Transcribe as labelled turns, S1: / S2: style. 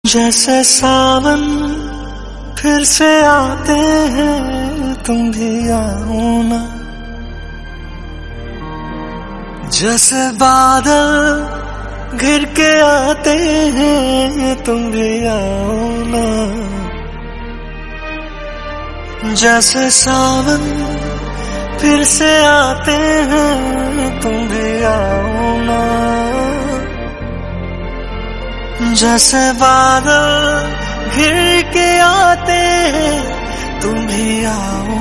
S1: जैसे सावन फिर से आते हैं, तुम भी आओ ना। जैसे बादल घिर के आते हैं, तुम भी आओ ना। जैसे सावन फिर से आते हैं, तुम भी आओ ना। जैसे बादल घिर के आते हैं, तुम भी आओ।